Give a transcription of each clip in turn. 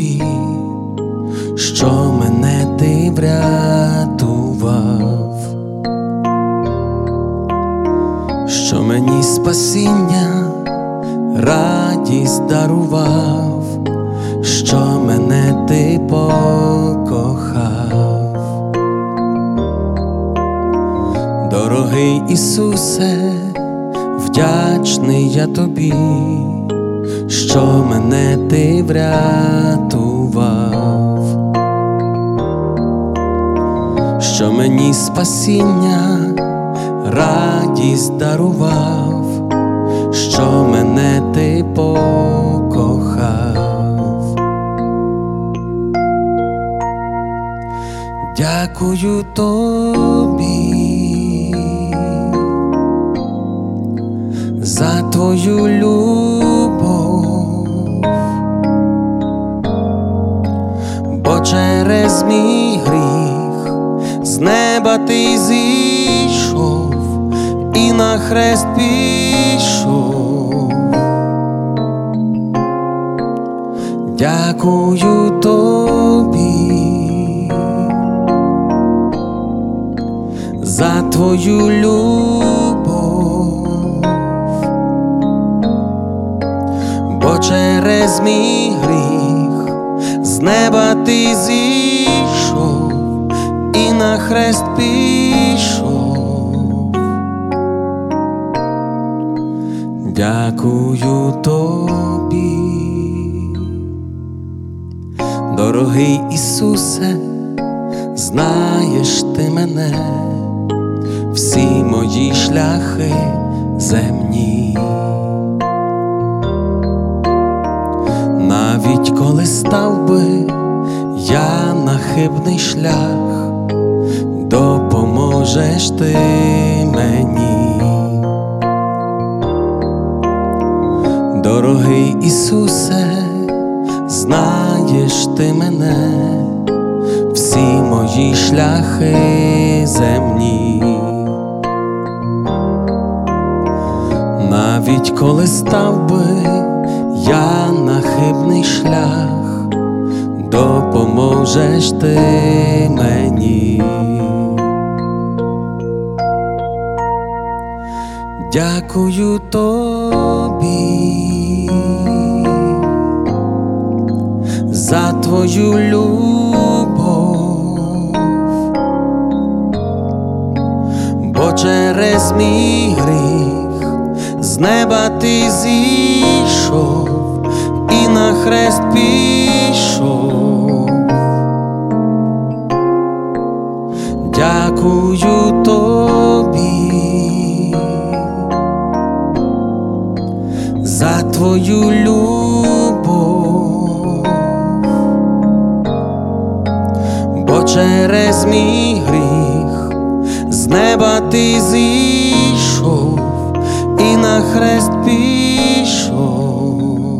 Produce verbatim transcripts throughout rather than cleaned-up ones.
тобі, що мене ти врятував, що мені спасіння, радість дарував, що мене ти покохав. Дорогий Ісусе, вдячний я тобі, що мене ти врятував, що мені спасіння, радість дарував, що мене ти покохав. Дякую тобі за твою любов, бо через мій гріх з неба ти зійшов і на хрест пішов. Дякую тобі за твою любов, бо через мій гріх з неба ти зійшов і на хрест пішов. Дякую тобі, дорогий Ісусе, знаєш ти мене, всі мої шляхи земні. Навіть коли став би я на хибний шлях, допоможеш ти мені. Дорогий Ісусе, знаєш ти мене, всі мої шляхи земні. Навіть коли став би я на хибний шлях, допоможеш ти мені. Дякую тобі за твою любов, бо через мій гріх з неба ти зійшов і на хрест пішов. Дякую тобі за твою любов, бо через мій гріх з неба ти зійшов і на хрест пішов.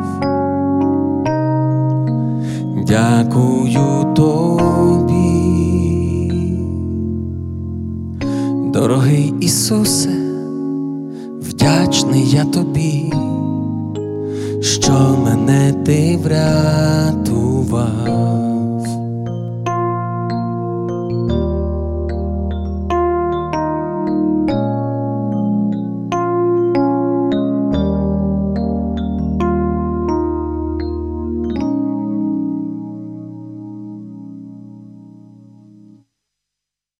Дякую тобі, дорогий Ісусе, вдячний я тобі, що мене ти врятував,